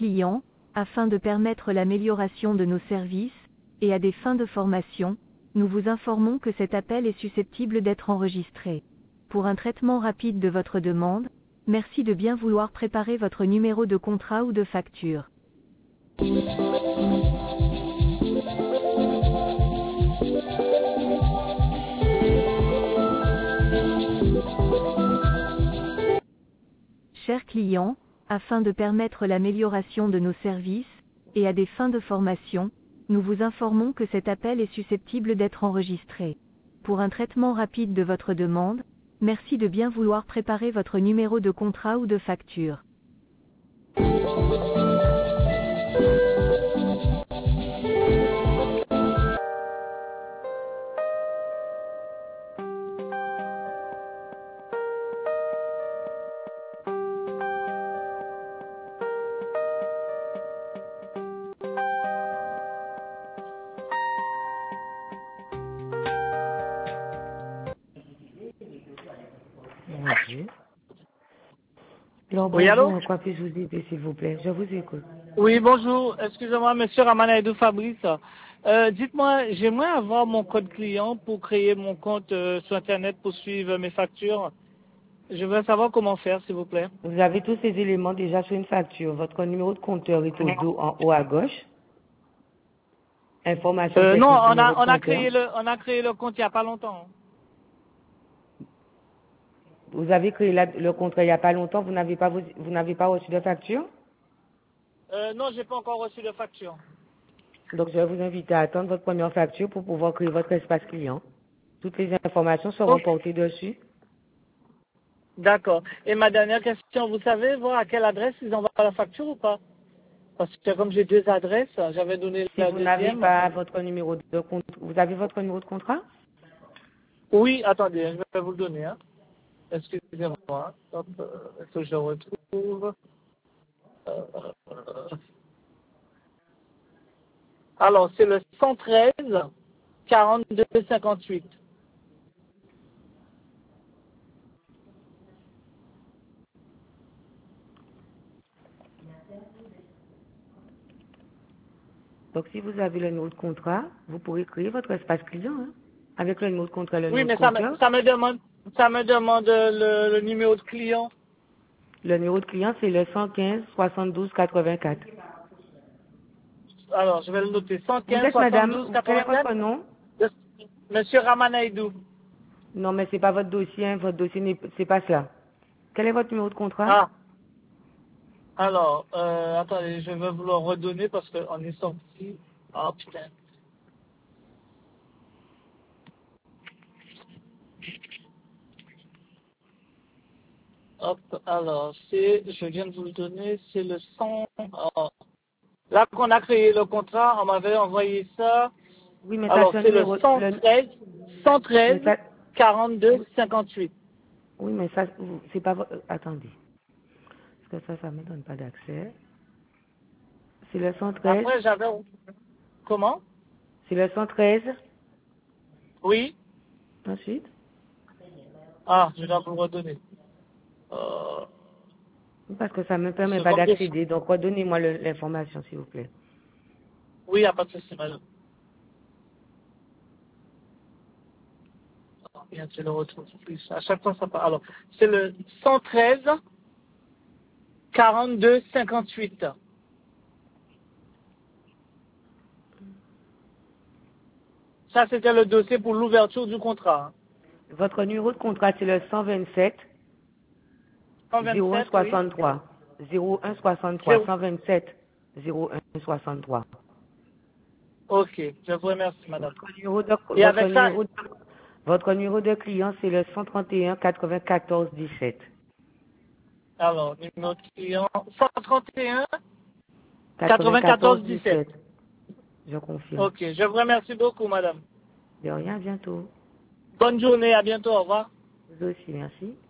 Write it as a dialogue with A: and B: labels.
A: client, afin de permettre l'amélioration de nos services, et à des fins de formation, nous vous informons que cet appel est susceptible d'être enregistré. Pour un traitement rapide de votre demande, merci de bien vouloir préparer votre numéro de contrat ou de facture. Chers clients, afin de permettre l'amélioration de nos services, et à des fins de formation, nous vous informons que cet appel est susceptible d'être enregistré. Pour un traitement rapide de votre demande, merci de bien vouloir préparer votre numéro de contrat ou de facture.
B: Merci. Alors,
C: Oui, allô?
B: bonjour, en quoi puis-je vous aider, s'il vous plaît? Je vous écoute.
C: Oui, bonjour. Excusez-moi, monsieur Ramanaïdou Fabrice. Dites-moi, j'aimerais avoir mon code client pour créer mon compte sur Internet pour suivre mes factures. Je veux savoir comment faire, s'il vous plaît.
B: Vous avez tous ces éléments déjà sur une facture. Votre numéro de compteur est au dos en haut à gauche. Information
C: Non,
B: technique,
C: on
B: numéro de
C: a
B: compteur.
C: on a créé le compte il n'y a pas longtemps.
B: Vous avez créé le contrat il n'y a pas longtemps, vous n'avez pas reçu de facture?
C: Non, j'ai pas encore reçu de facture.
B: Donc, je vais vous inviter à attendre votre première facture pour pouvoir créer votre espace client. Toutes les informations seront
C: Ok.
B: portées dessus.
C: D'accord. Et ma dernière question, vous savez voir à quelle adresse ils envoient la facture ou pas? Parce que comme j'ai deux adresses, j'avais donné
B: Si
C: la
B: vous n'avez
C: deuxième.
B: pas votre numéro de compte, vous avez votre numéro de contrat?
C: Oui, attendez, je vais vous le donner. Hein. Excusez-moi. Hop, est-ce que je le retrouve? Alors, c'est le 113 42 58.
B: Donc, si vous avez le numéro de contrat, vous pourrez créer votre espace client, hein, avec le numéro de contrat, le
C: Oui,
B: numéro de
C: mais
B: compteur.
C: ça me demande le numéro de client.
B: Le numéro de client, c'est le 115 72 84.
C: Alors, je vais le noter.
B: Vous
C: 115
B: êtes madame,
C: 72
B: quel est
C: 84.
B: votre nom?
C: Monsieur Ramanaïdou.
B: Non, mais c'est pas votre dossier, hein, votre dossier c'est pas ça. Quel est votre numéro de contrat?
C: Ah, alors, attendez, je vais vous le redonner parce qu'on est sorti. Oh, putain. Hop, alors, je viens de vous le donner, c'est le 100. Oh. Là qu'on a créé le contrat, on m'avait envoyé ça.
B: Oui, mais ça
C: Alors,
B: c'est un
C: c'est le
B: numéro,
C: 113
B: mais
C: 113
B: ça,
C: 42 58.
B: oui, mais ça, c'est pas attendez. Parce que ça me donne pas d'accès. C'est le 113,
C: Après, j'avais... Comment?
B: c'est le 113,
C: Oui?
B: ensuite.
C: Ah, je dois vous le redonner. Euh,
B: Parce que ça me permet
C: c'est
B: pas
C: comme des...
B: d'accéder, donc redonnez-moi l'information, s'il vous plaît.
C: Oui, il n'y a pas de souci, madame. Bien, je le retrouve plus. À chaque fois, ça part. Alors, c'est le 113 42 58. Ça, c'était le dossier pour l'ouverture du contrat.
B: Votre numéro de contrat, c'est le 127 01
C: 127, oui.
B: 63. 01 63, 127 01 63.
C: Ok, je vous remercie, madame. Et
B: Votre
C: avec ça,
B: numéro de, votre numéro de client, c'est le 131 94 17.
C: alors, numéro de client 131
B: 94
C: 94 17.
B: 17. Je confirme.
C: Ok, je vous remercie beaucoup, madame.
B: De rien, à bientôt.
C: Bonne journée, à bientôt, au revoir.
B: Vous aussi, merci.